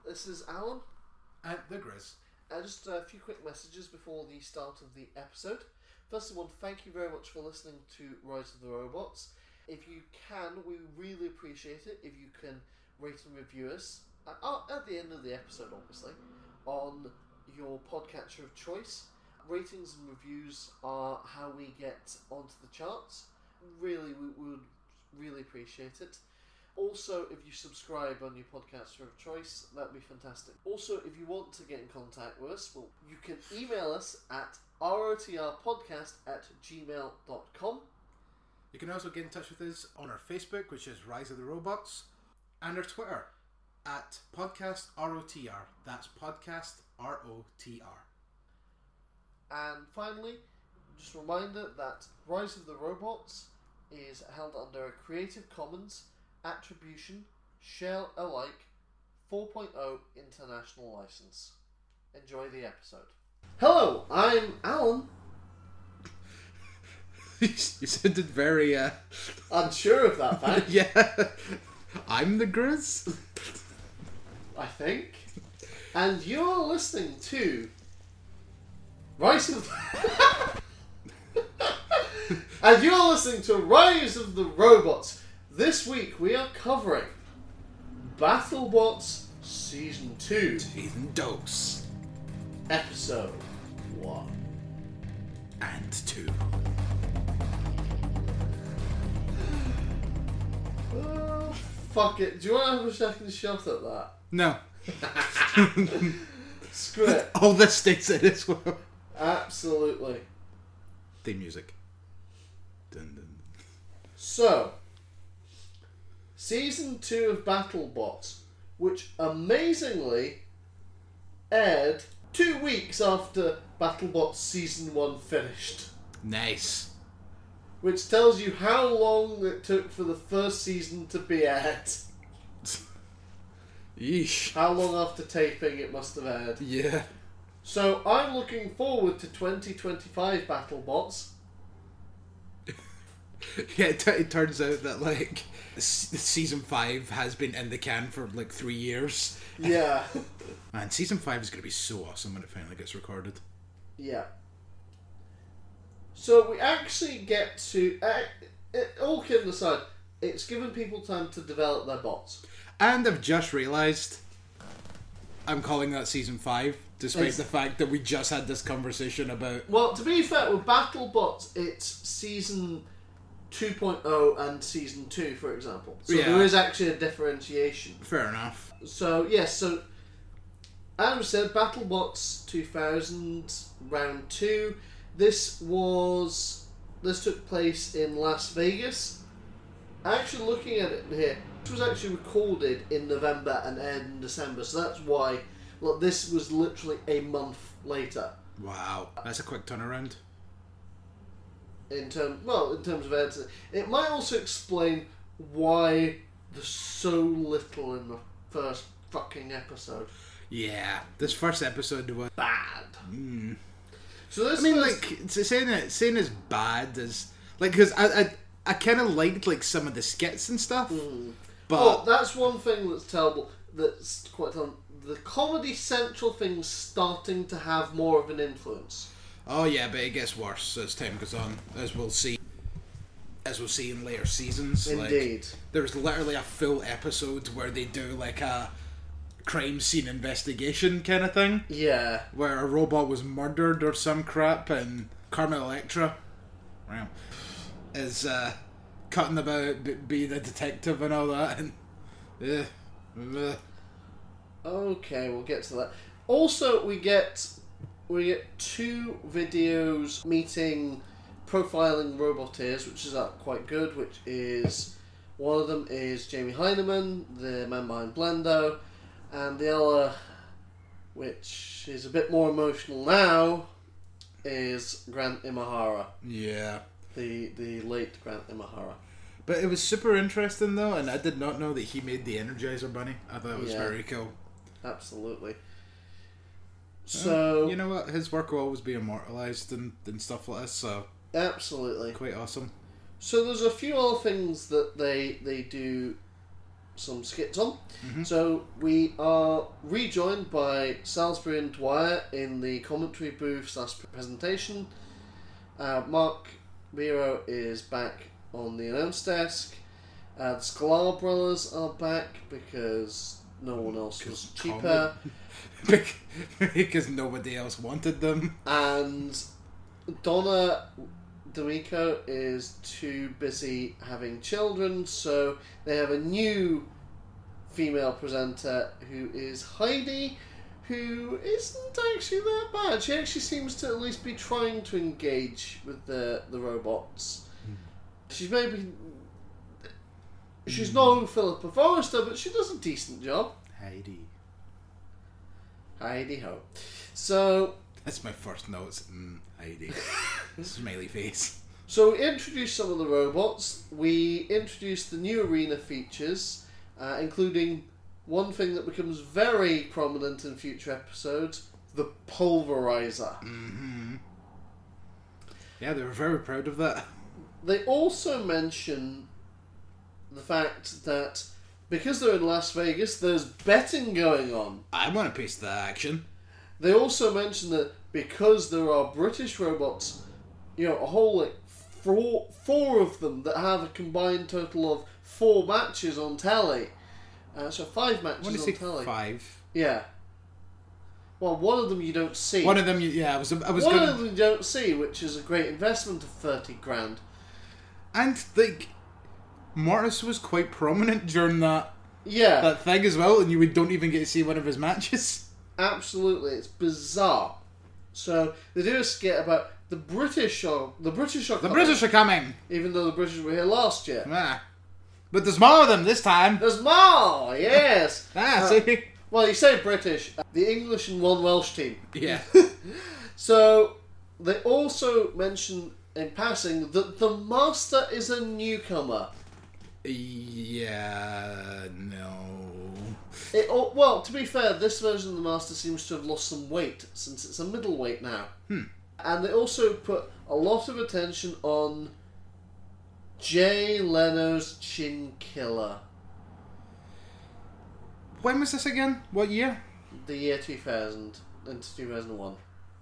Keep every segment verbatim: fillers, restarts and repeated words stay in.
This is Alan. And the Grizz. Uh, just a few quick messages before the start of the episode. First of all, thank you very much for listening to Rise of the Robots. If you can, we really appreciate it if you can rate and review us, uh, at the end of the episode obviously, on your podcatcher of choice. Ratings and reviews are how we get onto the charts. Really, we, we would really appreciate it. Also, if you subscribe on your podcaster of choice, that'd be fantastic. Also, if you want to get in contact with us, well, you can email us at rotrpodcast at gmail dot com. You can also get in touch with us on our Facebook, which is Rise of the Robots, and our Twitter at podcast R O T R. That's podcast R O T R. And finally, just a reminder that Rise of the Robots is held under a Creative Commons Attribution Share Alike four point oh International License. Enjoy the episode. Hello, I'm Alan. You sounded very uh unsure of that fact. Yeah. I'm the Grizz, I think. And you're listening to Rise of the And you're listening to Rise of the Robots. This week we are covering BattleBots Season two. Season Dos. Episode one. And two. Oh, fuck it. Do you want to have a second shot at that? No. Screw it. All this stays in as well. Absolutely. Theme music. Dun, dun. So, Season two of BattleBots, which amazingly aired two weeks after BattleBots Season one finished. Nice. Which tells you how long it took for the first season to be aired. Yeesh. How long after taping it must have aired. Yeah. So, I'm looking forward to twenty twenty-five BattleBots. Yeah, it, t- it turns out that, like, s- Season five has been in the can for, like, three years. Yeah. And Season five is going to be so awesome when it finally gets recorded. Yeah. So we actually get to... Uh, it, all kidding aside, it's given people time to develop their bots. And I've just realised I'm calling that Season five, despite It's, the fact that we just had this conversation about... Well, to be fair, with BattleBots, it's Season two point oh and Season two, for example. So Yeah. there is actually a differentiation. Fair enough. So, yes, so... As we said, BattleBots two thousand, Round two. This was... This took place in Las Vegas. Actually, looking at it here, this was actually recorded in November and aired in December, so that's why... Look, this was literally a month later. Wow. That's a quick turnaround. In term, well, in terms of editing. It might also explain why there's so little in the first fucking episode. Yeah. This first episode was... Bad. Mm. So this I mean, was, like, it's saying it, saying it's bad is... Like, because I, I, I kind of liked, like, some of the skits and stuff. Mm. But... Well, that's one thing that's terrible. That's quite terrible. The Comedy Central thing's starting to have more of an influence. Oh yeah, but it gets worse as time goes on, as we'll see. As we'll see in later seasons. Indeed. Like, there's literally a full episode where they do like a crime scene investigation kind of thing. Yeah. Where a robot was murdered or some crap, and Carmen Electra, wow, is uh, cutting about b- be the detective and all that, and yeah. Uh, Okay, we'll get to that. Also, we get we get two videos meeting profiling roboteers, which is uh, quite good. Which is one of them is Jamie Heineman, the man behind Blendo, and the other, which is a bit more emotional now, is Grant Imahara. yeah. The the late Grant Imahara. But it was super interesting though, and I did not know that he made the Energizer Bunny. I thought it was Yeah. very cool. Absolutely. So you know what? His work will always be immortalized and, and stuff like this. So absolutely. quite awesome. So there's a few other things that they they do some skits on. Mm-hmm. So we are rejoined by Salisbury and Dwyer in the commentary booth slash presentation. Uh, Mark Miro is back on the announce desk. Uh, the Sklar brothers are back because no one else was cheaper. Because nobody else wanted them. And Donna D'Amico is too busy having children, so they have a new female presenter who is Heidi, who isn't actually that bad. She actually seems to at least be trying to engage with the, the robots. Mm. She's maybe... She's no Philippa Forrester, but she does a decent job. Heidi. Heidi ho. So... That's my first note. Mm, Heidi. Smiley face. So we introduced some of the robots. We introduced the new arena features, uh, including one thing that becomes very prominent in future episodes, the Pulverizer. Mm-hmm. Yeah, they were very proud of that. They also mention the fact that because they're in Las Vegas, there's betting going on. I want a piece of that action. They also mention that because there are British robots, you know, a whole like four, four of them that have a combined total of four matches on telly. Uh, so five matches I want to on say telly. Five. Yeah. Well, one of them you don't see. One of them, you, yeah, I was, I was. One gonna... of them you don't see, which is a great investment of thirty grand. And like, Mortis was quite prominent during that. Yeah. That thing as well, and you don't even get to see one of his matches. Absolutely, it's bizarre. So they do a skit about the British are the British are the coming, British are coming, even though the British were here last year. Ah. But there's more of them this time. There's more, yes. ah, uh, see. Well, you say British, uh, the English and one Welsh team. Yeah. So they also mention in passing that the Master is a newcomer. Yeah, no. It, oh, well, to be fair, this version of the Master seems to have lost some weight since it's a middleweight now. Hmm. And they also put a lot of attention on Jay Leno's Chin Killer. When was this again? What year? The year two thousand into two thousand one.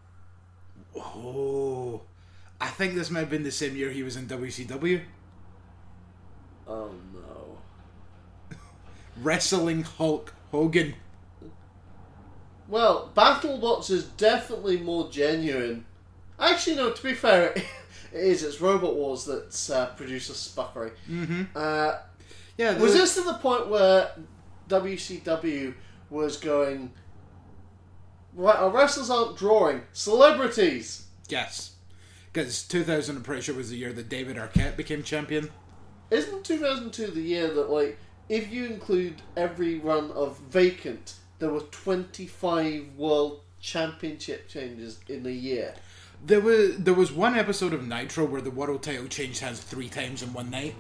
Oh, I think this might have been the same year he was in W C W. Oh no. Wrestling Hulk Hogan. Well, BattleBots is definitely more genuine. Actually, no, to be fair, it is. It's Robot Wars that's uh, producer Spuckery. Mm-hmm. Uh, yeah, was this to the point where W C W was going, right, our wrestlers aren't drawing, celebrities? Yes. Because two thousand, I'm pretty sure, was the year that David Arquette became champion. Isn't two thousand two the year that, like, if you include every run of Vacant, there were twenty-five World Championship changes in a year? There was there was one episode of Nitro where the world title changed hands three times in one night.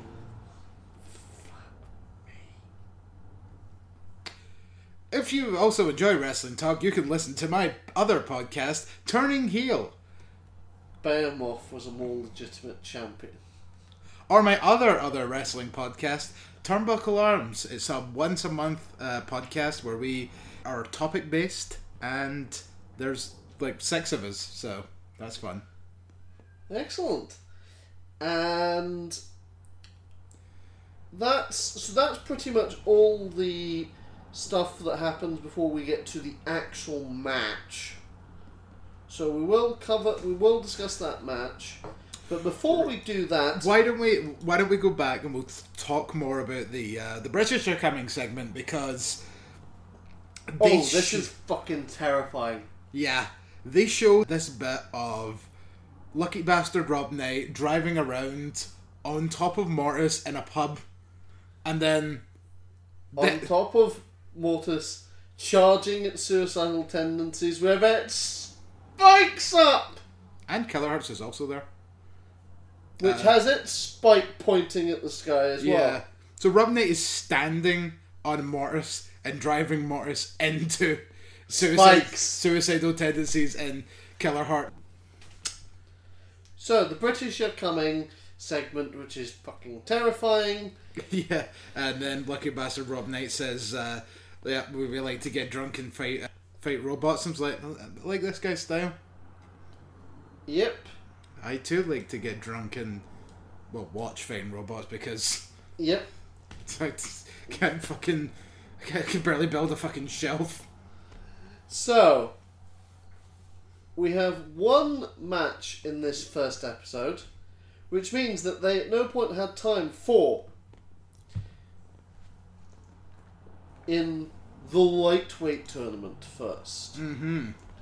If you also enjoy wrestling talk, you can listen to my other podcast, Turning Heel. Behemoth was a more legitimate champion. Or my other other wrestling podcast, Turnbuckle Arms. It's a once a month uh, podcast where we are topic based, and there's like six of us, so that's fun. Excellent. And that's so that's pretty much all the stuff that happens before we get to the actual match. So we will cover, we will discuss that match, but before we do that, why don't we why don't we go back and we'll talk more about the uh, the British are coming segment, because oh, they this sh- is fucking terrifying. Yeah, they show this bit of lucky bastard Rob Knight driving around on top of Mortis in a pub, and then on the- top of Mortis charging at suicidal tendencies where it spikes up, and Killer Hearts is also there, which uh, has its spike pointing at the sky as yeah. well. So Rob Knight is standing on Mortis and driving Mortis into suicide, Spikes. suicidal tendencies and Killer Heart. So the British are coming. segment, which is fucking terrifying. Yeah, and then Lucky Bastard Rob Knight says, uh, yeah, we really like to get drunk and fight uh, fight robots. I was like, I like this guy's style. Yep. I too like to get drunk and, well, watch fighting robots because... Yep. I can't fucking... I can barely build a fucking shelf. So, we have one match in this first episode, which means that they at no point had time for... in the lightweight tournament first. Mm-hmm.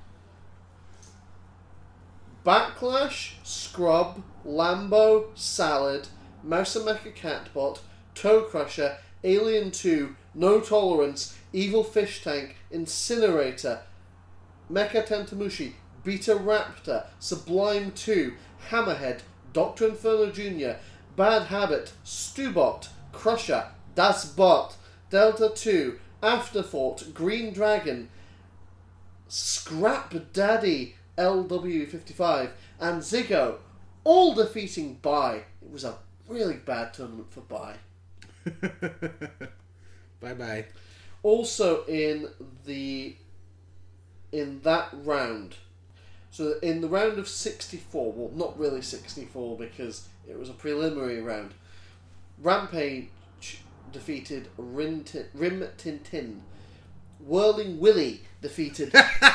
Backlash, Scrub, Lambo, Salad, Mouser Mecha Catbot, Toe Crusher, Alien two, No Tolerance, Evil Fish Tank, Incinerator, Mecha Tentamushi, Beta Raptor, Sublime two, Hammerhead, Doctor Inferno Junior, Bad Habit, Stubot, Crusher, Das Bot, Delta two, Afterthought, Green Dragon, Scrap Daddy, L W fifty-five, and Ziggo, all defeating Bai. It was a really bad tournament for Bai. Bye-bye. Also in the in that round, so in the round of sixty-four, well, not really sixty-four because it was a preliminary round, Rampage defeated Rin Tin, Rim Tin Tin. Whirling Willy defeated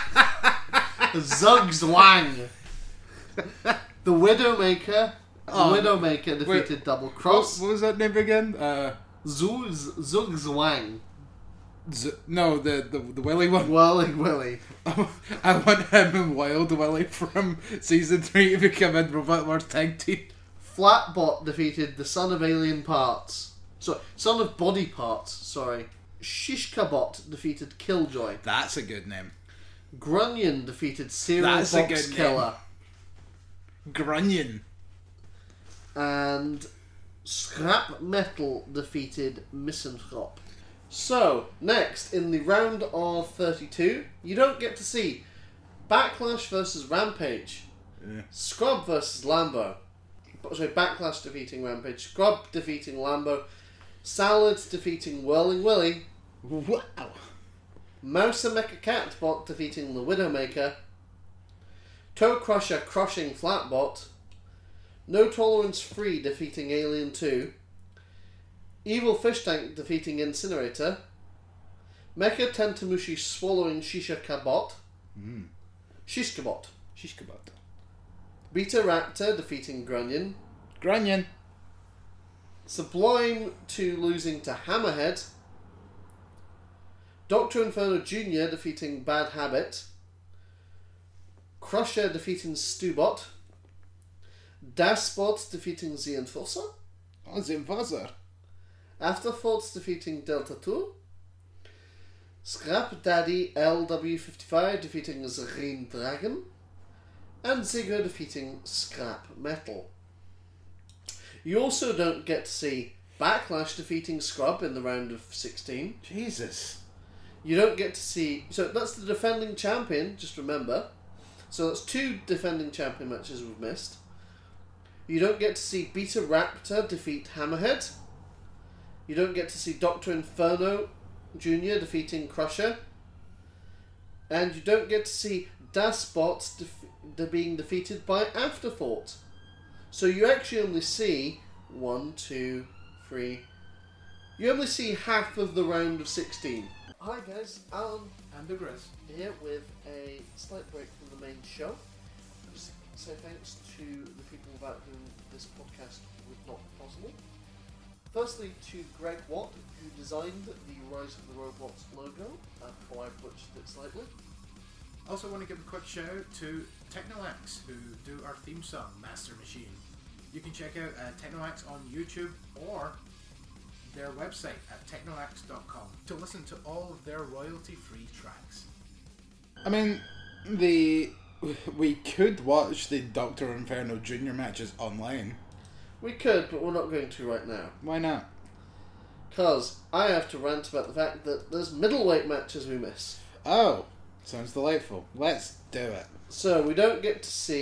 Zuggs Wang. The Widowmaker Oh, Widowmaker defeated wait, Double Cross. What, what was that name again? Uh, Zuz, Zuggs Wang. Z- no, the, the the Willy one. Whirling Willy. I want him and Wild Willy from season three to become in Robot Wars Tag Team. Flatbot defeated the Son of Alien Parts. So, Son of Body Parts, sorry. Shishkabot defeated Killjoy. That's a good name. Grunion defeated Serial That's a Box good Killer. name. Grunion. And Scrap Metal defeated Misanthrope. So, next, in the round of thirty-two, you don't get to see Backlash versus Rampage, Yeah. Scrub versus Lambo. Sorry, Backlash defeating Rampage, Scrub defeating Lambo, Salad defeating Whirling Willy, Wow. Mouser Mecha Catbot defeating the Widowmaker, Toe Crusher crushing Flatbot, No Tolerance Free defeating Alien two, Evil Fish Tank defeating Incinerator, Mecha Tentamushi swallowing Shisha Kabot, Mm. Shishkabot, Shishkabot. Beta Raptor defeating Grunion, Grunion. Sublime two losing to Hammerhead, Doctor Inferno Junior defeating Bad Habit, Crusher defeating Stubot, Dasbot defeating Zenforcer, Oh, Zenforcer. Afterthoughts defeating Delta two, Scrap Daddy L W fifty-five defeating Green Dragon, and Ziggo defeating Scrap Metal. You also don't get to see Backlash defeating Scrub in the round of sixteen. Jesus. You don't get to see... So that's the defending champion, just remember. So that's two defending champion matches we've missed. You don't get to see Beta Raptor defeat Hammerhead. You don't get to see Doctor Inferno Junior defeating Crusher. And you don't get to see Dasbot def- de- being defeated by Afterthought. So you actually only see one, two, three... You only see half of the round of sixteen. Hi guys, Alan And the Grizz. here with a slight break from the main show. Just say thanks to the people without whom this podcast would not be possible. Firstly to Greg Watt, who designed the Rise of the Robots logo, uh, before I butchered it slightly. Also want to give a quick shout out to Technolax, who do our theme song, Master Machine. You can check out uh, Technolax on YouTube or their website at technolax dot com to listen to all of their royalty-free tracks. I mean, the we could watch the Doctor Inferno Junior matches online. We could, but we're not going to right now. Why not? Because I have to rant about the fact that there's middleweight matches we miss. Oh, sounds delightful. Let's do it. So we don't get to see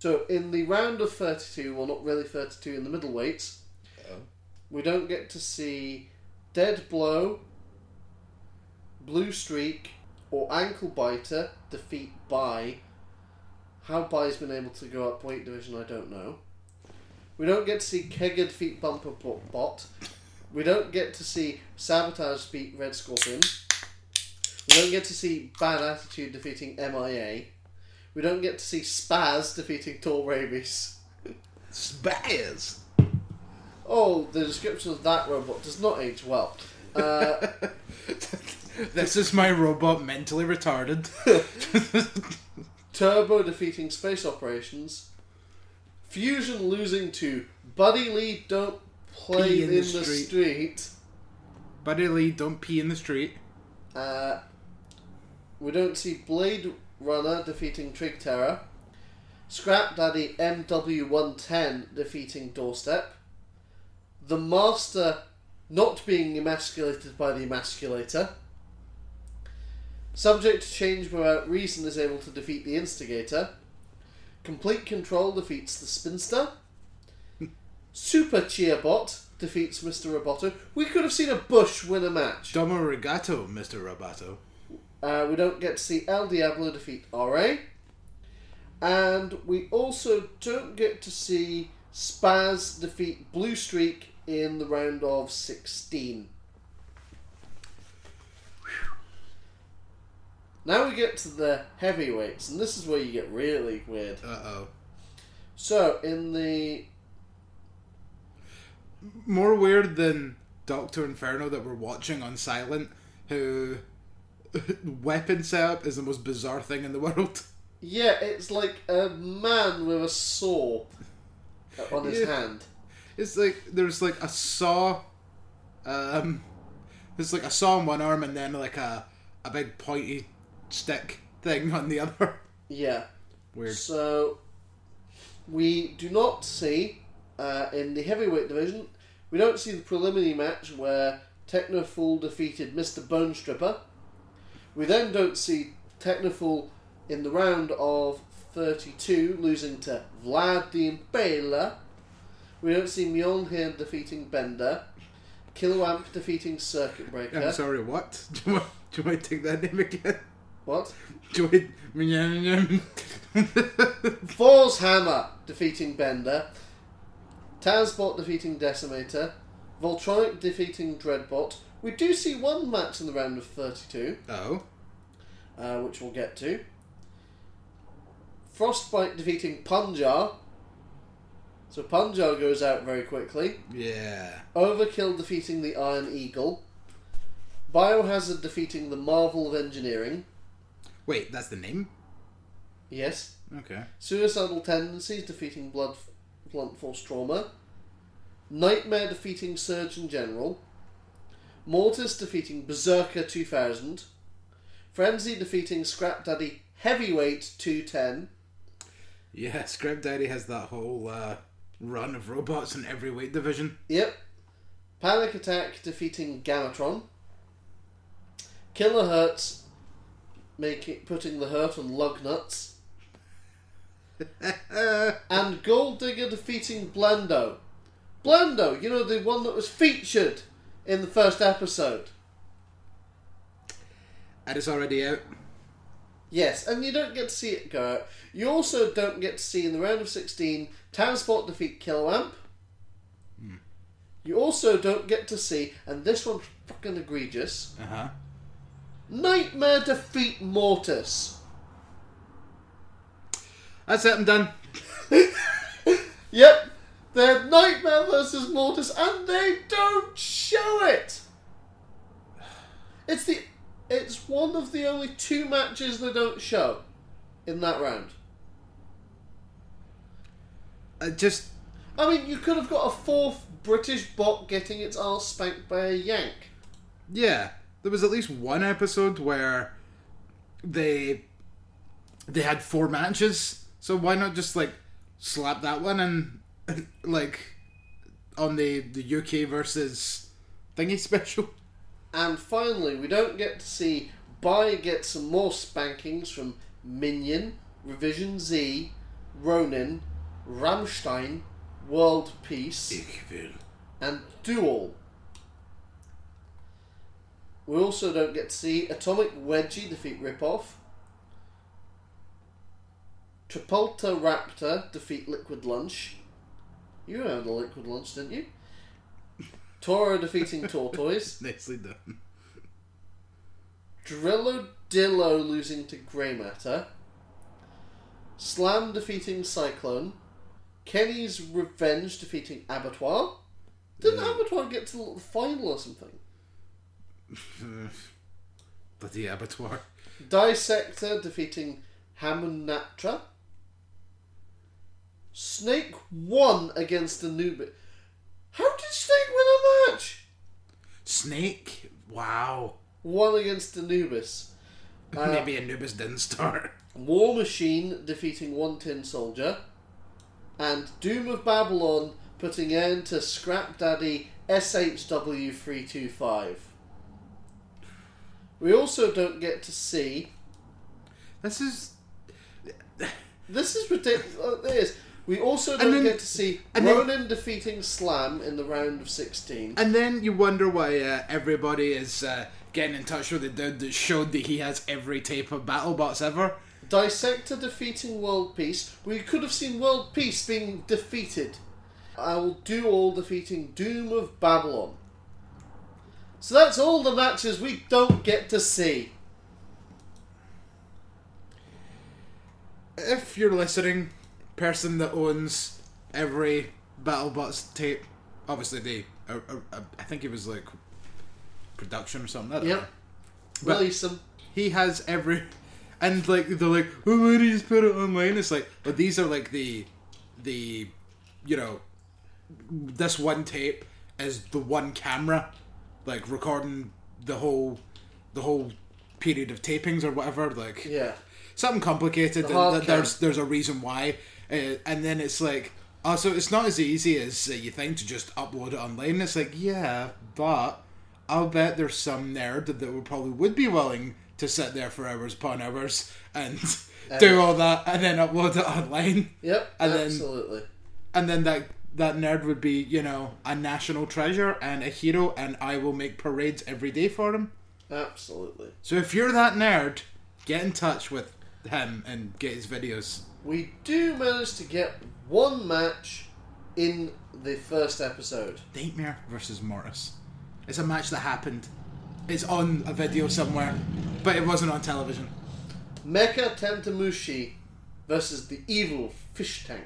So in the round of thirty-two, well not really thirty-two in the middleweights, Oh. we don't get to see Dead Blow, Blue Streak, or Ankle Biter defeat Bai. How Bai's been able to go up weight division, I don't know. We don't get to see Kega defeat Bumper Bot. We don't get to see Sabotage beat Red Scorpion. We don't get to see Bad Attitude defeating M I A. We don't get to see Spaz defeating Tall Rabies. Spaz! Oh, the description of that robot does not age well. Uh, This is my robot mentally retarded. Turbo defeating Space Operations. Fusion losing to Buddy Lee Don't Play Pee in, in the, the street. street. Buddy Lee, don't pee in the street. Uh, we don't see Blade Runner defeating Trig Terror. Scrap Daddy M W one ten defeating Doorstep. The Master not being emasculated by the Emasculator. Subject to change without reason is able to defeat the Instigator. Complete Control defeats the Spinster. Super Cheerbot defeats Mister Roboto. We could have seen a Bush win a match. Domo Regato, Mister Roboto. Uh, we don't get to see El Diablo defeat R A. And we also don't get to see Spaz defeat Blue Streak in the round of sixteen. Now we get to the heavyweights, and this is where you get really weird. Uh-oh. So, in the... More weird than Doctor Inferno that we're watching on Silent, who... weapon setup is the most bizarre thing in the world. Yeah, it's like a man with a saw on his Yeah. hand. It's like, there's like a saw, um, there's like a saw on one arm and then like a, a big pointy stick thing on the other. Yeah. Weird. So, we do not see, uh, in the heavyweight division, we don't see the preliminary match where Technofool defeated Mister Bone Stripper. We then don't see Technofool in the round of thirty-two losing to Vlad the Impaler. We don't see Mjolnir defeating Bender. Kiloamp defeating Circuit Breaker. I'm sorry, what? Do you want, do you want to take that name again? What? Do you want... Force Hammer defeating Bender. Tazbot defeating Decimator. Voltronic defeating Dreadbot. We do see one match in the round of thirty-two, Oh. uh, which we'll get to. Frostbite defeating Punjar. So Punjar goes out very quickly. Yeah. Overkill defeating the Iron Eagle. Biohazard defeating the Marvel of Engineering. Wait, that's the name? Yes. Okay. Suicidal Tendencies defeating Blood Blunt Force Trauma. Nightmare defeating Surgeon General. Mortis defeating Berserker two thousand. Frenzy defeating Scrap Daddy Heavyweight two ten. Yeah, Scrap Daddy has that whole uh, run of robots in every weight division. Yep. Panic Attack defeating Gamatron. Killer Hertz making putting the hurt on Lugnuts. And Gold Digger defeating Blendo. Blendo, you know, the one that was featured in the first episode. And it's already out. Yes, and you don't get to see it go out. You also don't get to see in the round of sixteen Townspot defeat Kiloamp. Hmm. You also don't get to see, and this one's fucking egregious, Uh-huh. Nightmare defeat Mortis. That's it, I'm done. Yep, they're Nightmare versus Mortis, and they don't show it. It's the, it's one of the only two matches they don't show in that round. I just... I mean, you could have got a fourth British bot getting its arse spanked by a Yank. Yeah. There was at least one episode where they they had four matches, so why not just like slap that one and like on the, the U K versus thingy special? And finally, we don't get to see Bai get some more spankings from Minion, Revision Z, Ronin, Rammstein, World Peace, Ich will. and Duel. We also don't get to see Atomic Wedgie defeat Ripoff, Tripulta Raptor defeat Liquid Lunch. You remember the Liquid Lunch, didn't you? Toro defeating Tortoise. Nicely done. Drillodillo losing to Grey Matter. Slam defeating Cyclone. Kenny's Revenge defeating Abattoir. Didn't Yeah. Abattoir get to the final or something? Bloody Abattoir. Dissector defeating Hamunaptra. Snake won against Anubis. How did Snake win a match? Snake? Wow. Won against Anubis. Uh, Maybe Anubis didn't start. War Machine defeating One Tin Soldier. And Doom of Babylon putting end to Scrap Daddy S H W three two five. We also don't get to see... This is... This is ridiculous. It is. We also And don't then- get to see and then- Ronin defeating Slam in the round of sixteen. And then you wonder why uh, everybody is uh, getting in touch with the dude that showed that he has every tape of BattleBots ever. Dissector defeating World Peace. We could have seen World Peace being defeated. I will do all defeating Doom of Babylon. So that's all the matches we don't get to see. If you're listening, person that owns every BattleBots tape, obviously they, uh, uh, I think it was like production or something. I don't Yep. know. But Release them. he has every, and like they're like, oh, why do you just put it online? It's like, but these are like the, the, you know, this one tape is the one camera, like recording the whole, the whole period of tapings or whatever. Like, Yeah. something complicated, The and hard th- cam. there's there's a reason why, uh, and then it's like, oh, so it's not as easy as uh, you think to just upload it online. It's like, yeah, but I'll bet there's some nerd that would probably would be willing to sit there for hours upon hours and do all that and then upload it online, Yep. And then- absolutely. and then that that nerd would be, you know, a national treasure and a hero, and I will make parades every day for him. Absolutely. So if you're that nerd, get in touch with him and get his videos. We do manage to get one match in the first episode. Nightmare versus Mortis. It's a match that happened. It's on a video somewhere, but it wasn't on television. Mecha Tentamushi versus the evil fish tank.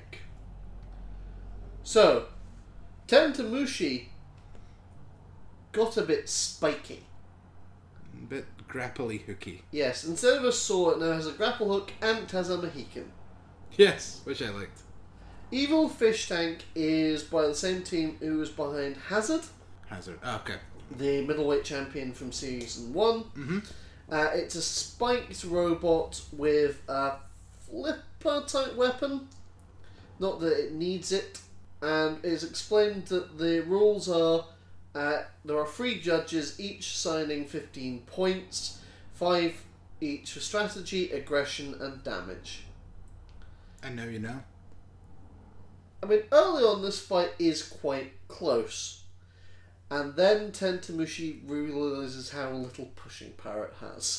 So, Tentamushi got a bit spiky. A bit grapply hooky. Yes, instead of a sword, it now has a grapple hook and it has a Mohican. Yes, which I liked. Evil Fish Tank is by the same team who was behind Hazard, Hazard. Oh, okay. the middleweight champion from Season one. Mm-hmm. Uh, it's a spiked robot with a flipper type weapon. Not that it needs it. And it's explained that the rules are uh, there are three judges, each signing fifteen points, five each for strategy, aggression, and damage. And now you know. I mean, early on, this fight is quite close. And then Tentamushi realises how little pushing power it has.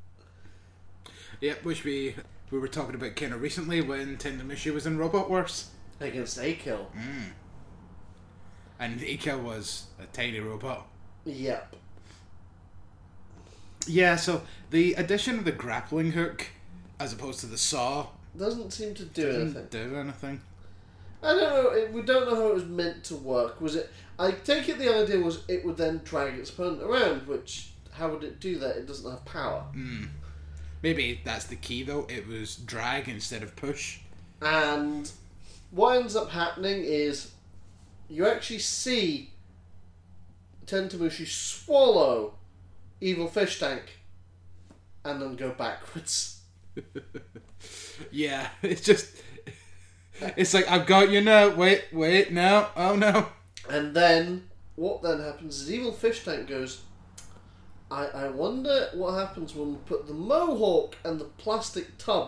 Yep, which we we were talking about kind of recently when Tentamushi was in Robot Wars. Against A-Kill. Mm. And Ika was a tiny robot. Yep. Yeah, so the addition of the grappling hook as opposed to the saw Doesn't seem to do didn't anything. do anything. I don't know. It, we don't know how it was meant to work. Was it? I take it the idea was it would then drag its opponent around. Which, how would it do that? It doesn't have power. Mm. Maybe that's the key though. It was drag instead of push. And what ends up happening is you actually see Tentamushi swallow Evil Fish Tank and then go backwards. Yeah, it's just. It's like, I've got you now. Wait, wait, no. Oh no. And then what then happens is Evil Fish Tank goes, I, I wonder what happens when we put the Mohawk and the plastic tub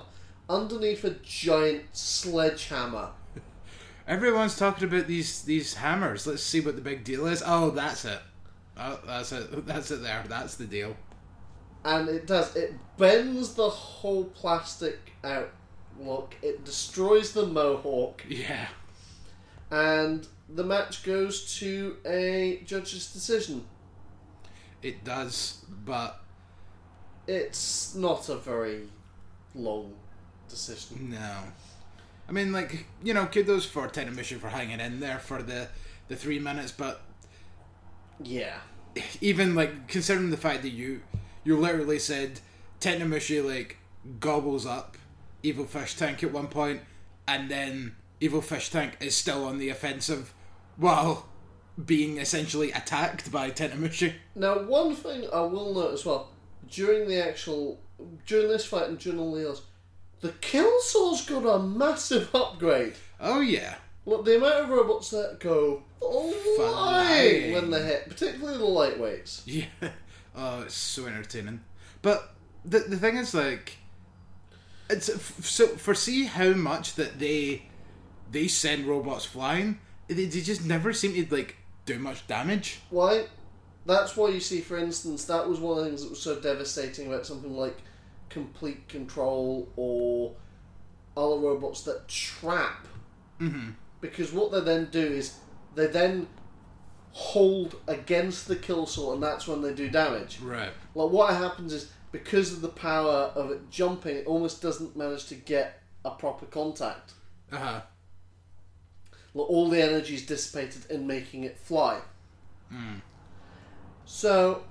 underneath a giant sledgehammer. Everyone's talking about these these hammers. Let's see what the big deal is. Oh, that's it. Oh, that's it. That's it there. That's the deal. And it does. It bends the whole plastic outlook. It destroys the mohawk. Yeah. And the match goes to a judge's decision. It does, but... It's not a very long decision. No. I mean, like, you know, kudos for Tanahamichi for hanging in there for the, the three minutes, but... Yeah. Even, like, considering the fact that you... You literally said Tanahamichi, like, gobbles up Evil Fish Tank at one point, and then Evil Fish Tank is still on the offensive while being essentially attacked by Tanahamichi. Now, one thing I will note as well, during the actual... During this fight and during all the others, the Killsaw's got a massive upgrade. Oh, yeah. Look, the amount of robots that go flying when they hit, particularly the lightweights. Yeah. Oh, it's so entertaining. But the the thing is, like, it's so for see how much that they they send robots flying, they, they just never seem to like do much damage. Why? That's why you see, for instance, that was one of the things that was so devastating about something like Complete Control or other robots that trap. Mm-hmm. Because what they then do is they then hold against the Killsaw, and that's when they do damage. Right. Like, what happens is, because of the power of it jumping, it almost doesn't manage to get a proper contact. Uh-huh. Like, all the energy is dissipated in making it fly. Mm. So,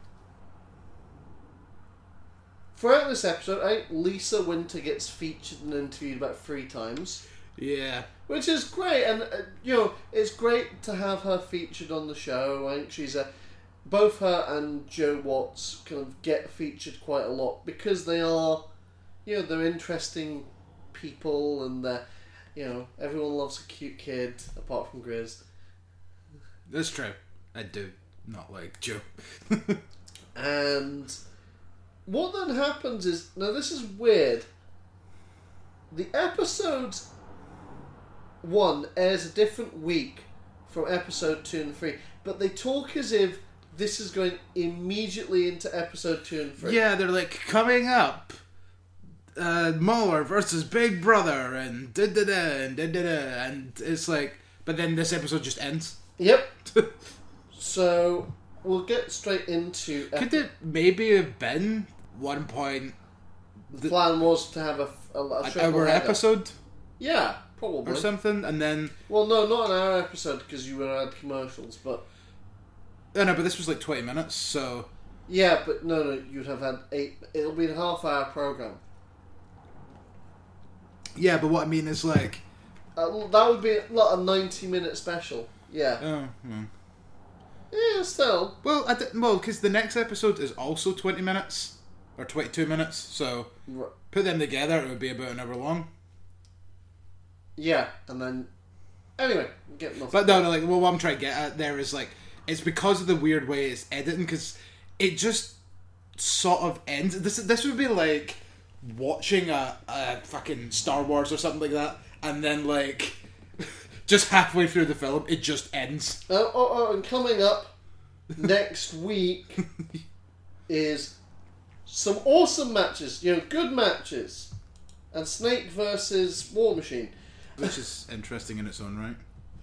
throughout this episode, I think Lisa Winter gets featured and interviewed about three times. Yeah. Which is great, and uh, you know, it's great to have her featured on the show. I think she's a... Both her and Joe Watts kind of get featured quite a lot because they are, you know, they're interesting people, and they're, you know, everyone loves a cute kid, apart from Grizz. That's true. I do not like Joe. And what then happens is, now this is weird, the episode one airs a different week from episode two and three, but they talk as if this is going immediately into episode two and three. Yeah, they're like, coming up, uh, Mauler versus Big Brother, and da da da, and da da da, and it's like, but then this episode just ends. Yep. So, we'll get straight into... Could it maybe have been one point... The plan was to have a, a, a an triple hour header. episode? Yeah, probably. Or something, and then... Well, no, not an hour episode, because you would have had commercials, but... Oh, no, but this was like twenty minutes, so... Yeah, but no, no, you'd have had eight... It'll be a half-hour program. Yeah, but what I mean is, like... Uh, that would be like a ninety-minute special. Yeah. Oh, hmm. Yeah, still. Well, I d- well, because the next episode is also twenty minutes, or twenty-two minutes, so... Right. Put them together, it would be about an hour long. Yeah, and then... Anyway, get nothing. But no, no, like, well, what I'm trying to get at there is, like, it's because of the weird way it's editing, because it just sort of ends. This this would be like watching a, a fucking Star Wars or something like that, and then, like, just halfway through the film, it just ends. Oh, oh, oh, and coming up next week is some awesome matches, you know, good matches. And Snake versus War Machine. Which is interesting in its own right.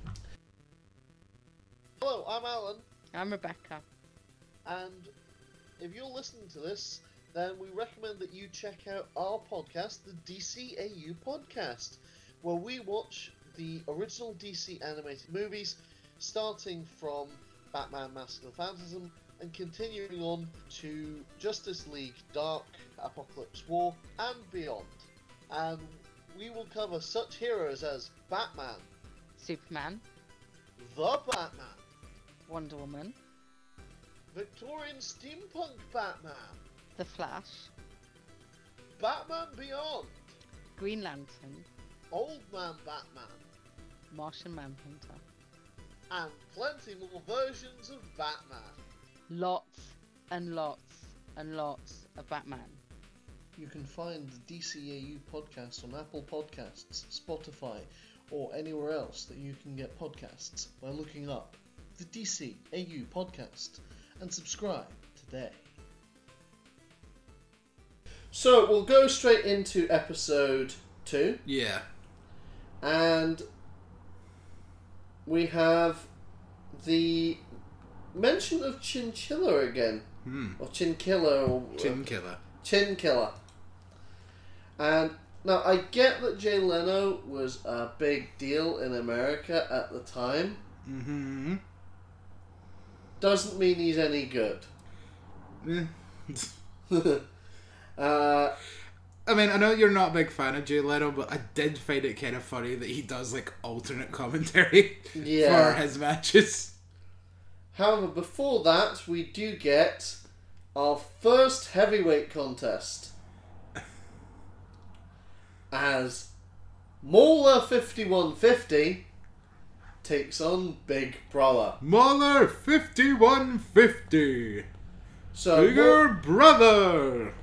Hello, I'm Alan. I'm Rebecca. And if you're listening to this, then we recommend that you check out our podcast, the D C A U Podcast, where we watch the original D C animated movies, starting from Batman Mask of the Phantasm and continuing on to Justice League Dark, Apocalypse War, and beyond. And we will cover such heroes as Batman, Superman, the Batman, Wonder Woman, Victorian Steampunk Batman, The Flash, Batman Beyond, Green Lantern, Old Man Batman, Martian Manhunter. and plenty more versions of Batman. Lots and lots and lots of Batman. You can find the D C A U podcast on Apple Podcasts, Spotify, or anywhere else that you can get podcasts by looking up the D C A U podcast and subscribe today. So we'll go straight into episode two, Yeah. and we have the mention of Chinchilla again, Hmm. or Chinkilla, or Chin killer. Chin Killer. And now I get that Jay Leno was a big deal in America at the time. Mm-hmm. Doesn't mean he's any good. Yeah. uh, I mean, I know you're not a big fan of Jay Leno, but I did find it kind of funny that he does like alternate commentary Yeah. for his matches. However, before that, we do get our first heavyweight contest. As Mauler fifty-one fifty takes on Big Brother. Mahler fifty-one fifty. So, Bigger Mau- brother.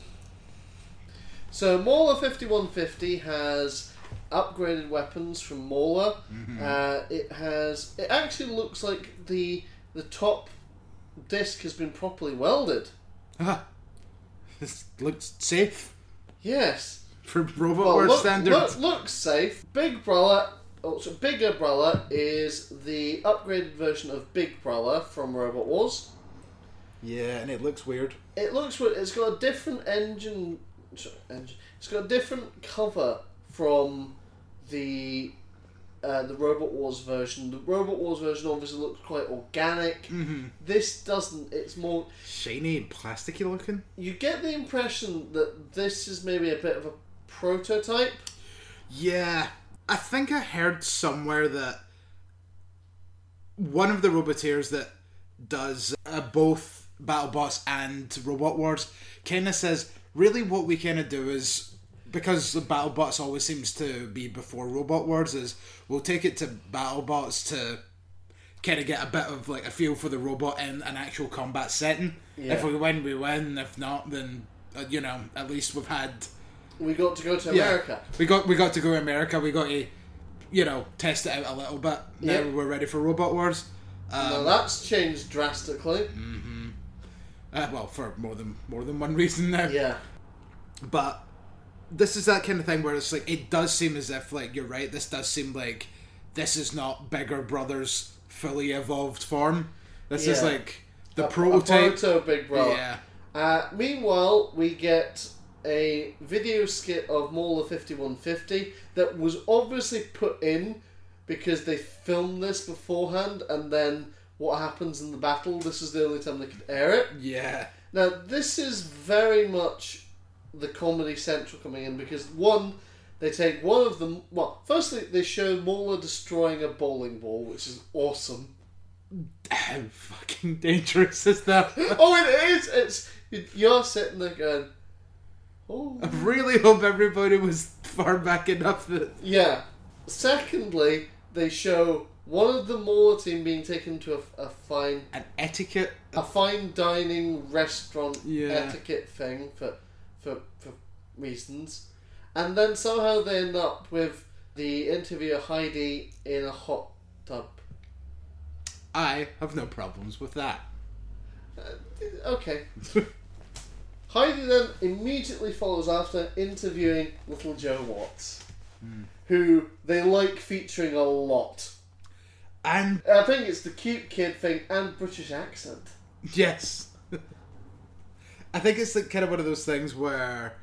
so Mauler fifty-one fifty has upgraded weapons from Mauler. Mm-hmm. Uh, it has. It actually looks like the the top disc has been properly welded. Ah, this looks safe Yes. for Robot Well, Wars look, standards. look, looks safe. Big Brother, oh, so Bigger Brother is the upgraded version of Big Brother from Robot Wars. Yeah, and it looks weird. It looks weird. It's got a different engine. Sorry, engine. It's got a different cover from the uh, the Robot Wars version. The Robot Wars version obviously looks quite organic. Mm-hmm. This doesn't. It's more. Shiny and plasticky looking. You get the impression that this is maybe a bit of a prototype. Yeah, I think I heard somewhere that one of the Roboteers that does uh, both BattleBots and Robot Wars kind of says, really what we kind of do is, because the BattleBots always seems to be before Robot Wars, is we'll take it to BattleBots to kind of get a bit of like a feel for the robot in an actual combat setting. Yeah. If we win, we win. If not, then, uh, you know, at least we've had... We got to go to Yeah. America. We got we got to go to America. We got to, you know, test it out a little bit. Now Yep. we're ready for Robot Wars. Um, now that's changed drastically. mhm. uh, well, for more than more than one reason now. Yeah. But this is that kind of thing where it's like it does seem as if like you're right. This does seem like this is not Bigger Brother's fully evolved form. This is Yeah. like the A- prototype. A proto Big Brother. Yeah. Uh, meanwhile, we get a video skit of Mauler fifty-one fifty that was obviously put in because they filmed this beforehand, and then what happens in the battle, this is the only time they could air it. Yeah. Now, this is very much the Comedy Central coming in because, one, they take one of them... Well, firstly, they show Mauler destroying a bowling ball, which is awesome. How fucking dangerous is that? Oh, it is! It's You're sitting there going... Oh. I really hope everybody was far back enough that... Yeah. Secondly, they show one of the Mauler team being taken to a, a fine... An etiquette. A fine dining restaurant Yeah. etiquette thing for, for for reasons, and then somehow they end up with the interviewer Heidi in a hot tub. I have no problems with that. Uh, okay. Heidi then immediately follows after interviewing Little Joe Watts, Mm. who they like featuring a lot. And I think it's the cute kid thing and British accent. yes, I think it's like kind of one of those things where,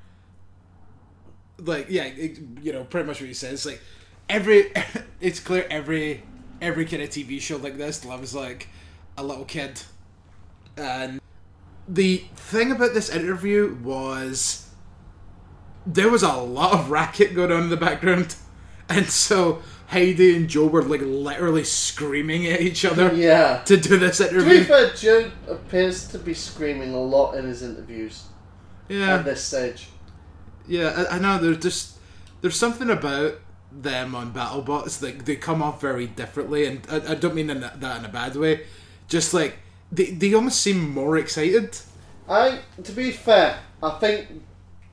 like, yeah, it, you know, pretty much what you said. It's like every, it's clear every every kind of T V show like this loves like a little kid, and the thing about this interview was there was a lot of racket going on in the background, and so Heidi and Joe were like literally screaming at each other Yeah. to do this To be interview. fair, Joe appears to be screaming a lot in his interviews Yeah, at this stage. yeah, I, I know. There's just there's something about them on BattleBots. Like they come off very differently, and I, I don't mean in that, that in a bad way. Just like they they almost seem more excited. I, to be fair, I think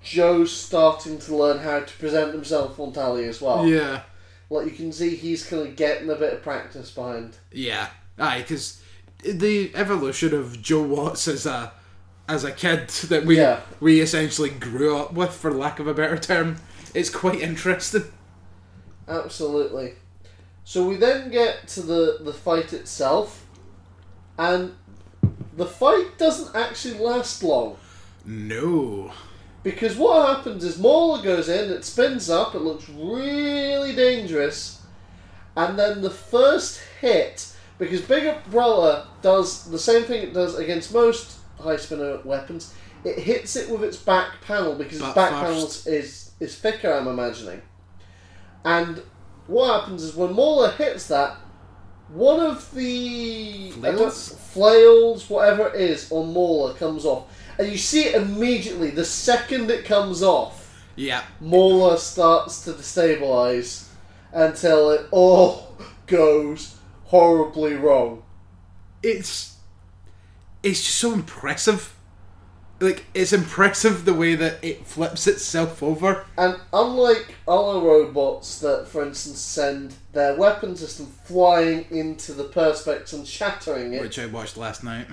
Joe's starting to learn how to present himself on Tally as well. Yeah. Like, you can see he's kind of getting a bit of practice behind. Yeah. Aye, because the evolution of Joe Watts as a as a kid that we Yeah. we essentially grew up with, for lack of a better term, is quite interesting. Absolutely. So we then get to the, the fight itself, and the fight doesn't actually last long. No. Because what happens is Mauler goes in, it spins up, it looks really dangerous, and then the first hit, because Big Brother does the same thing it does against most high spinner weapons, it hits it with its back panel, because its But back first. panel is, is thicker, I'm imagining. And what happens is when Mauler hits that, one of the I don't- Flails? flails, whatever it is, on Mauler comes off. And you see it immediately, the second it comes off, Yeah. Mauler starts to destabilise until it all goes horribly wrong. It's it's just so impressive. Like, it's impressive the way that it flips itself over. And unlike other robots that, for instance, send their weapon system flying into the Perspex and shattering it, Which I watched last night.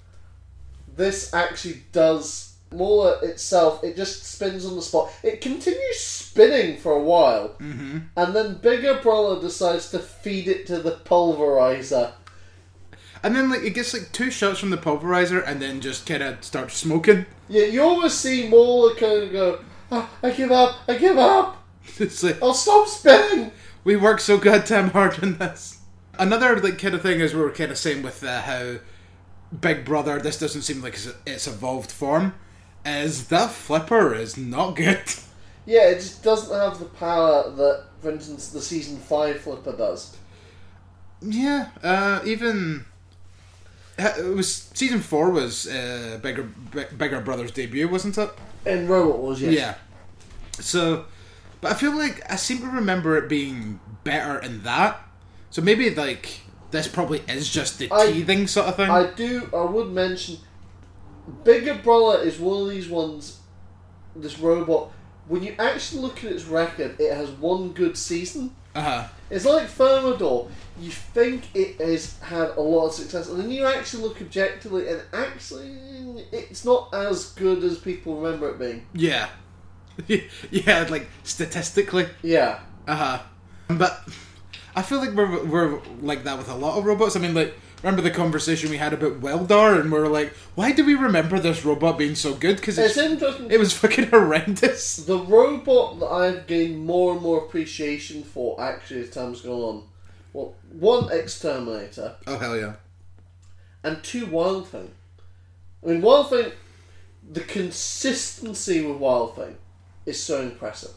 this actually does. Mauler itself, it just spins on the spot. It continues spinning for a while, Mm-hmm. and then Bigger Brother decides to feed it to the pulverizer. And then, like, it gets, like, two shots from the pulverizer and then just kind of starts smoking. Yeah, you always see Mauler kind of go, "Ah, I give up, I give up, It's like, I'll stop spinning." we worked so goddamn hard on this. Another, like, kind of thing is we were kind of saying with uh, how Big Brother, this doesn't seem like it's, it's evolved form, is that flipper is not good. Yeah, it just doesn't have the power that, for instance, the Season five Flipper does. Yeah, uh, even... It was season four was uh, Bigger Bigger Brother's debut, wasn't it? In Robot Wars, yes. Yeah. So, but I feel like I seem to remember it being better in that. So maybe like this probably is just the I- teething sort of thing. I do, I would mention, Bigger Brother is one of these ones, this robot, when you actually look at its record, it has one good season. Uh huh. It's like Thermidor. You think it has had a lot of success, and then you actually look objectively, and actually, it's not as good as people remember it being. Yeah. Yeah, like statistically. Yeah. Uh huh. But I feel like we're we're like that with a lot of robots. I mean, like, remember the conversation we had about Weldar, and we were like, why do we remember this robot being so good? Because It's it's, interesting. it was fucking horrendous. The robot that I've gained more and more appreciation for, actually, as time's gone on, well, one, Exterminator, Oh hell yeah. and two, Wild Thing. I mean, Wild Thing, the consistency with Wild Thing is so impressive.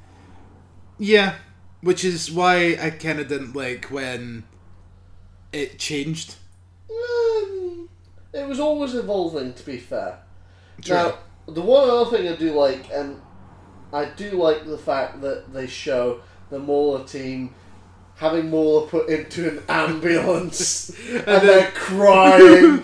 Yeah, which is why I kind of didn't like when it changed. Um, it was always evolving, to be fair. True. Now, the one other thing I do like, and I do like the fact that they show the Mauler team having Mauler put into an ambulance and, And then- they're crying.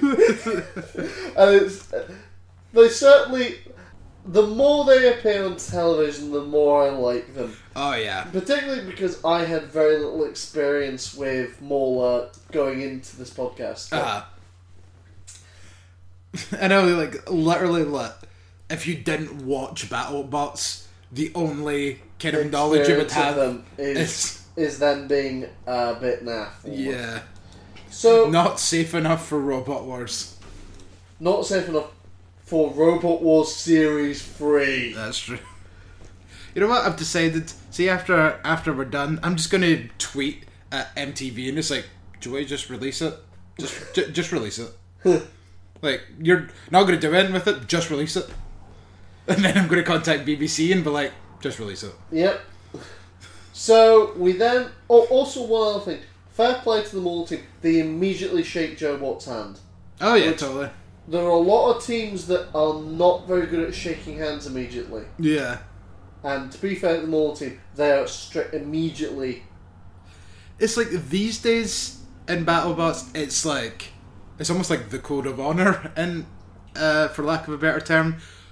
And it's, they certainly, the more they appear on television, the more I like them. Oh yeah. Particularly because I had very little experience with Mauler going into this podcast. Uh, I know, like, literally, like, if you didn't watch BattleBots, the only kind of knowledge you would Experience have of them is, is is them being a bit naff. almost. yeah, So, not safe enough for Robot Wars. not safe enough for Robot Wars Series three. That's true. You know what? I've decided. See, after after we're done, I'm just gonna tweet at M T V and it's like, Joey, just release it. Just j- just release it. Like, you're not gonna do anything with it. Just release it. And then I'm gonna contact B B C and be like, just release it. Yep. So, we then... Oh, also one other thing. Fair play to the Mauler team. They immediately shake Joe Watt's hand. Oh yeah, Which- totally. There are a lot of teams that are not very good at shaking hands immediately. Yeah. And to be fair to the Mauler team, they are strict immediately. It's like these days in BattleBots, it's like it's almost like the code of honor, and uh, for lack of a better term.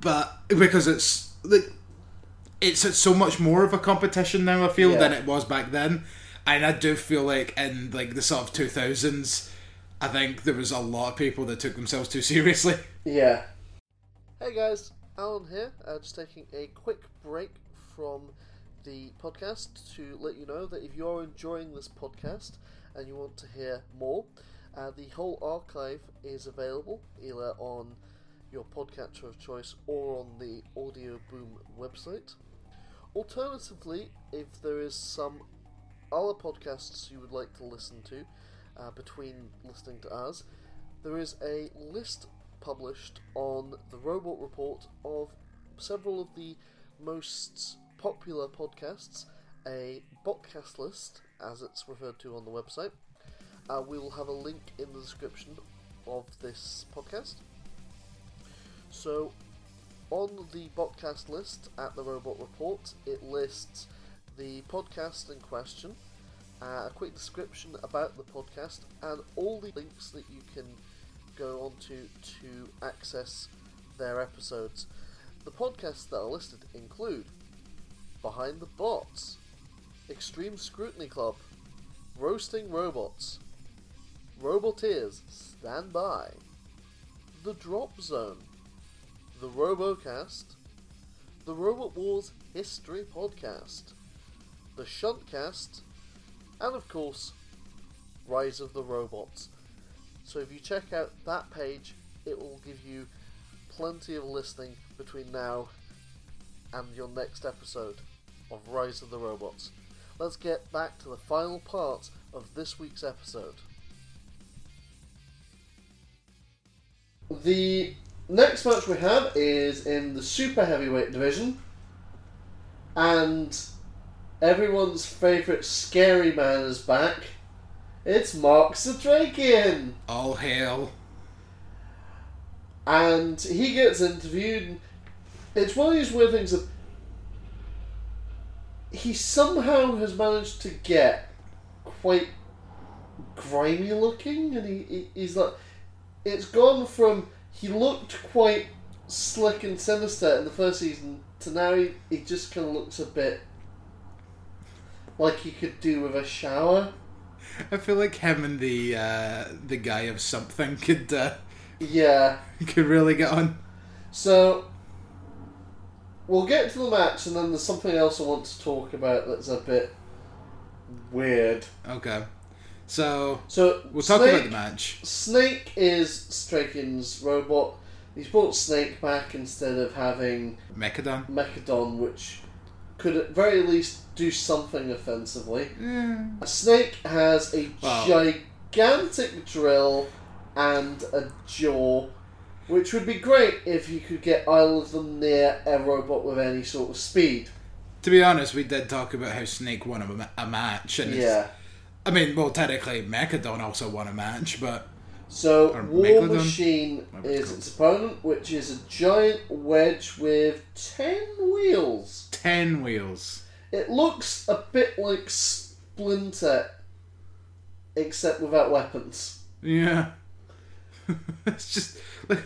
but because it's like it's, it's so much more of a competition now, I feel, Yeah. than it was back then. And I do feel like in like the sort of two thousands, I think there was a lot of people that took themselves too seriously. Yeah. Hey guys, Alan here. Uh, just taking a quick break from the podcast to let you know that if you are enjoying this podcast and you want to hear more, uh, the whole archive is available either on your podcatcher of choice or on the Audio Boom website. Alternatively, if there is some other podcasts you would like to listen to uh, between listening to us, there is a list published on the Robot Report of several of the most popular podcasts, a podcast list as it's referred to on the website. Uh, we will have a link in the description of this podcast. So on the podcast list at the Robot Report, it lists the podcast in question, uh, a quick description about the podcast, and all the links that you can go onto to access their episodes. The podcasts that are listed include Behind the Bots, Extreme Scrutiny Club, Roasting Robots, Roboteers Stand By, The Drop Zone, The Robocast, The Robot Wars History Podcast, The Shuntcast, and of course, Rise of the Robots. So if you check out that page, it will give you plenty of listening between now and your next episode of Rise of the Robots. Let's get back to the final part of this week's episode. The next match we have is in the Super Heavyweight division, and everyone's favourite scary man is back. It's Mark Satrakian! All hail. And he gets interviewed. It's one of these weird things of he somehow has managed to get quite grimy looking, and he, he he's like, it's gone from he looked quite slick and sinister in the first season to now he, he just kind of looks a bit like he could do with a shower. I feel like him and the uh, the guy of something could uh, Yeah. could really get on. So we'll get to the match, and then there's something else I want to talk about that's a bit weird. Okay. So, So we'll talk Snake, about the match. Snake is Straken's robot. He's brought Snake back instead of having Mechadon. Mechadon, which could at very least do something offensively. Mm. Snake has a Wow. gigantic drill and a jaw, which would be great if you could get either of them near a robot with any sort of speed. To be honest, we did talk about how Snake won a, ma- a match. And it's, Yeah. I mean, well, technically, Mechadon also won a match, but So, Or War Megalodon? Machine Whatever it's is called. its opponent, which is a giant wedge with ten wheels. ten wheels. It looks a bit like Splinter, except without weapons. Yeah. It's just like,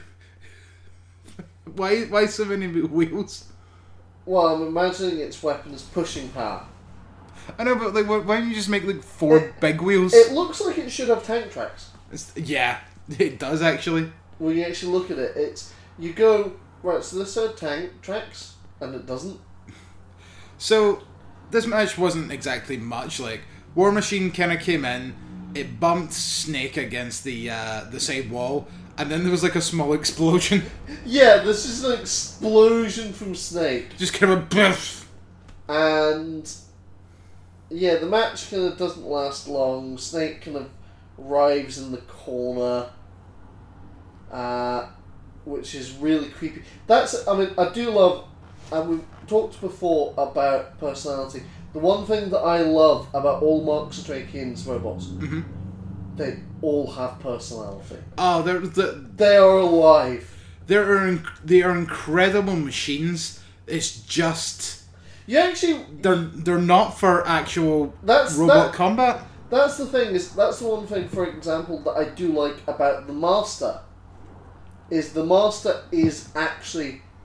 why? Why so many wheels? Well, I'm imagining its weapon is pushing power. I know, but like, why, why don't you just make like four It- big wheels? It looks like it should have tank tracks. It's, yeah, it does actually. When you actually look at it, it's you go right. So this had tank tracks, and it doesn't. So this match wasn't exactly much. Like, War Machine kind of came in, it bumped Snake against the uh, the side wall, and then there was like a small explosion. Yeah, this is an explosion from Snake, Just kind of a biff. and yeah, the match kind of doesn't last long. Snake kind of arrives in the corner, uh, which is really creepy. That's, I mean, I do love, and we've talked before about personality. The one thing that I love about all Mark Satrakian's robots, Mm-hmm. they all have personality. Oh, they're the, They are alive. they are inc- they are incredible machines. It's just You actually, they're they're not for actual that's robot that, combat. That's the thing. Is that's the one thing, for example, that I do like about the Master. Is the Master is actually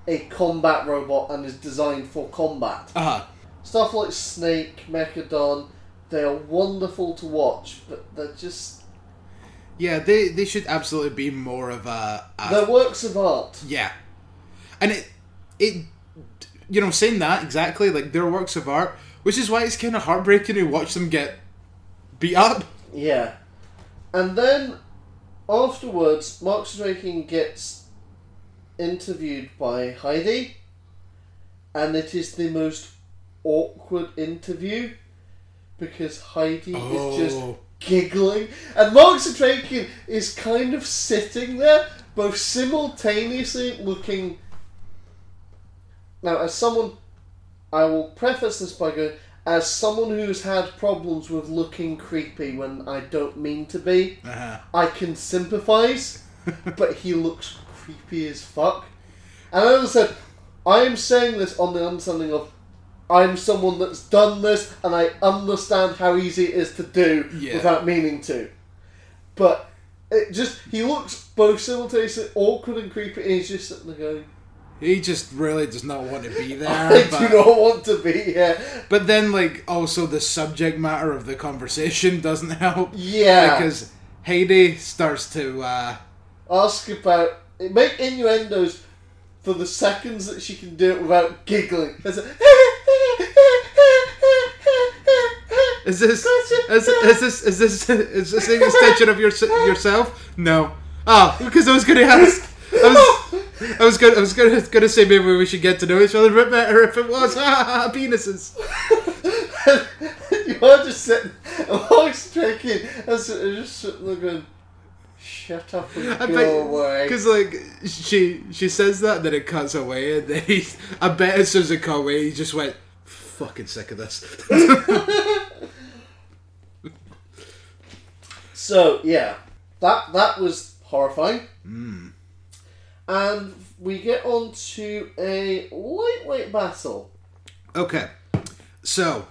a combat robot and is designed for combat. Uh-huh. Stuff like Snake, Mechadon, they are wonderful to watch, but they're just... Yeah, they, they should absolutely be more of a... a They're works of art. Yeah. And it, it, you know, saying that, exactly, like, they're works of art, which is why it's kind of heartbreaking to watch them get beat up. Yeah. And then, afterwards, Marcus Raking gets interviewed by Heidi, and it is the most awkward interview, because Heidi Oh. is just giggling, and Marcus Raking is kind of sitting there, both simultaneously looking... Now, as someone... I will preface this by going, as someone who's had problems with looking creepy when I don't mean to be, Uh-huh. I can sympathise, but he looks creepy as fuck. And as I said, I am saying this on the understanding of I'm someone that's done this and I understand how easy it is to do Yeah. without meaning to. But it just, he looks both simultaneously awkward and creepy, and he's just sitting there going, He just really does not want to be there. I but, do not want to be here. but then, like, also the subject matter of the conversation doesn't help. Yeah. Because Heidi starts to, uh... Ask about, make innuendos for the seconds that she can do it without giggling. It's a, Is this is, is this is this is this an extension of your, yourself? No. Oh, because I was going to ask. I was I was going I was going to, going to say maybe we should get to know each other a bit better if it was penises. You are just sitting and Mark's drinking and so- just sitting there going, shut up and I go bet away. because like she she says that, then it cuts away, and then he, I bet as soon as it cut away, he just went, "Fucking sick of this." So yeah, that that was horrifying. Mm. And we get on to a lightweight battle. Okay, so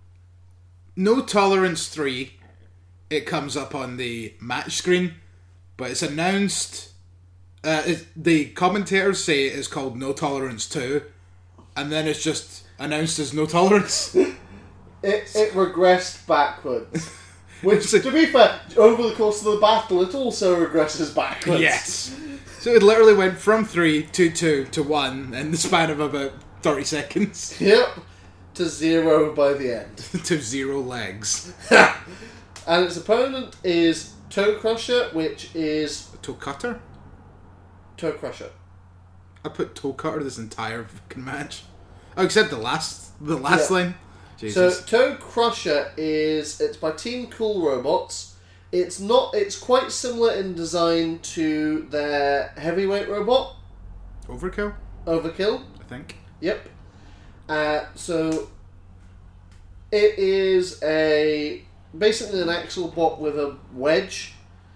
No Tolerance three, it comes up on the match screen, but it's announced. Uh, it, the commentators say it's called No Tolerance two, and then it's just announced as No Tolerance. It it regressed backwards. Which, to be fair, over the course of the battle, it also regresses backwards. Yes. So it literally went from three to two to one in the span of about thirty seconds. Yep. To zero by the end. To zero legs. And its opponent is Toe Crusher, which is... Toe cutter? Toe Crusher. I put toe cutter this entire fucking match. Oh, except the last the last Yeah. line. So, Jesus. Toe Crusher is... It's by Team Cool Robots. It's not... It's quite similar in design to their heavyweight robot, Overkill, Overkill. I think. Yep. Uh, so, it is a... Basically an axle bot with a wedge.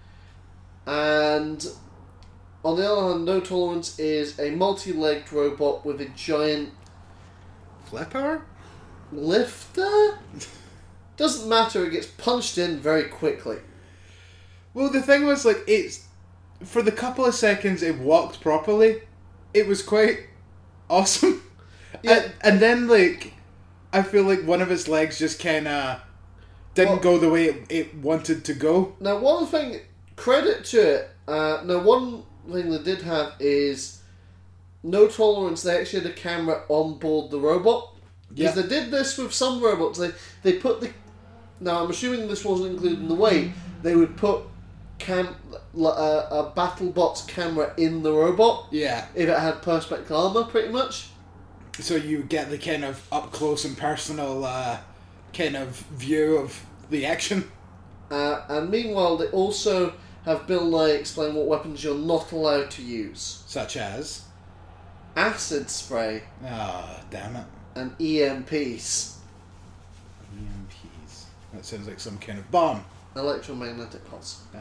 And... On the other hand, No Tolerance is a multi-legged robot with a giant Flipper? lifter? Doesn't matter, it gets punched in very quickly. Well, the thing was, like, it's... For the couple of seconds it walked properly, it was quite awesome. Yeah. And, and then, like, I feel like one of its legs just kind of didn't Well- go the way it, it wanted to go. Now, one thing, credit to it, uh, now one thing they did have is No Tolerance, they actually had a camera on board the robot. Because Yeah. they did this with some robots, they, they put the... Now, I'm assuming this wasn't included in the weight, they would put cam uh, a BattleBot's camera in the robot, Yeah. if it had Perspex armor, pretty much. So you get the kind of up close and personal uh, kind of view of the action. Uh, and meanwhile, they also have Bill Nye explain what weapons you're not allowed to use. Such as... Acid spray Ah, damn it. and E M Ps. E M Ps. That sounds like some kind of bomb. Electromagnetic pulse. Yeah.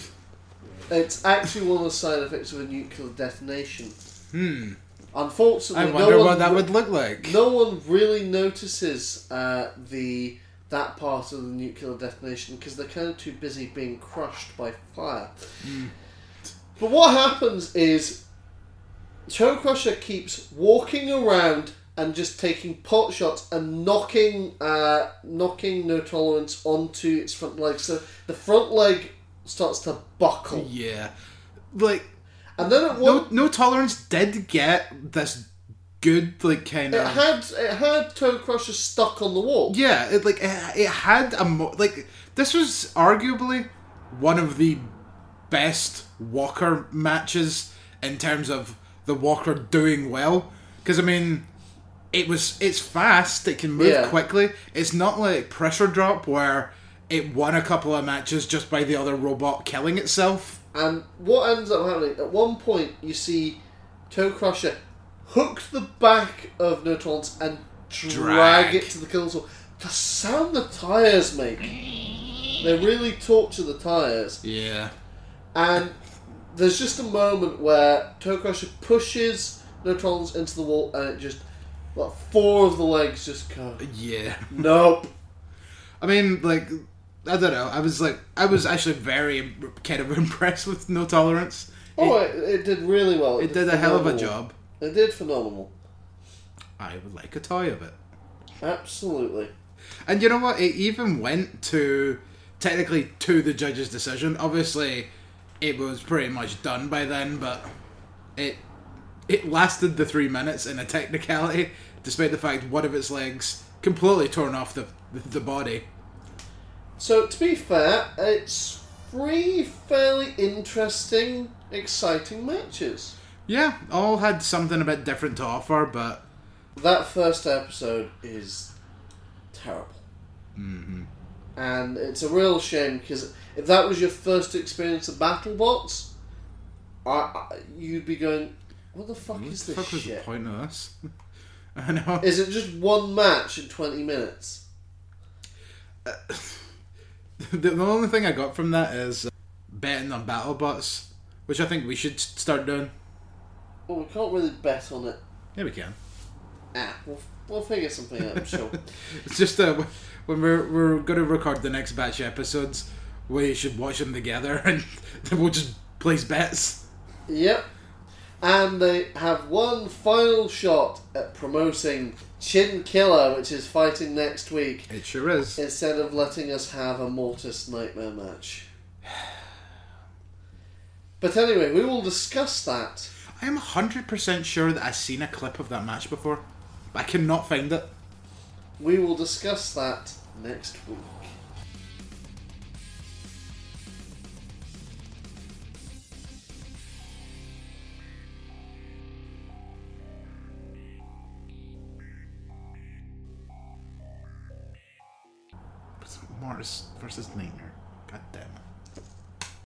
It's actually one of the side effects of a nuclear detonation. Hmm. Unfortunately, I wonder no what one that re- would look like. No one really notices uh, the that part of the nuclear detonation because they're kind of too busy being crushed by fire. Mm. But what happens is Toe Crusher keeps walking around and just taking pot shots and knocking uh, knocking No Tolerance onto its front leg. So the front leg starts to buckle. Yeah. Like, And then at no, one... no Tolerance did get this good, like, kind It of... had, it had Toe Crusher stuck on the wall. Yeah, it, like, it, it had a... Mo- like, this was arguably one of the best Walker matches in terms of the Walker doing well. Because, I mean... It was. It's fast. It can move Yeah. quickly. It's not like Pressure Drop where it won a couple of matches just by the other robot killing itself. And what ends up happening, at one point you see Toe Crusher hook the back of No Tolerance and drag, Drag. it to the console. The sound the tyres make. They really torture the tyres. Yeah. And there's just a moment where Toe Crusher pushes No Tolerance into the wall and it just... Like, four of the legs just go, Yeah. nope. I mean, like, I don't know. I was like, I was actually very kind of impressed with No Tolerance. Oh, it, it, it did really well. it did a hell of a phenomenal. job. It did phenomenal. I would like a toy of it. Absolutely. And you know what? It even went to, technically, to the judge's decision. Obviously, it was pretty much done by then, but it it lasted the three minutes in a technicality, despite the fact one of its legs completely torn off the the body. So, to be fair, it's three fairly interesting, exciting matches. Yeah, all had something a bit different to offer, but... That first episode is terrible. Mm-hmm. And it's a real shame, because if that was your first experience of BattleBots, I, I, you'd be going, what the fuck What is the this fuck was the shit? point of this? I know. Is it just one match in twenty minutes? The, the only thing I got from that is uh, betting on BattleBots, which I think we should s- start doing. Well, we can't really bet on it. Yeah, we can. Ah, we'll, we'll figure something out, I'm sure. It's just uh, when we're we're going to record the next batch of episodes, we should watch them together and we'll just place bets. Yep. And they have one final shot at promoting Chin Killer, which is fighting next week, It sure is. instead of letting us have a Mortis Nightmare match. But anyway, we will discuss that. I am one hundred percent sure that I've seen a clip of that match before, but I cannot find it. We will discuss that next week. Mortis versus Nightmare. God damn it.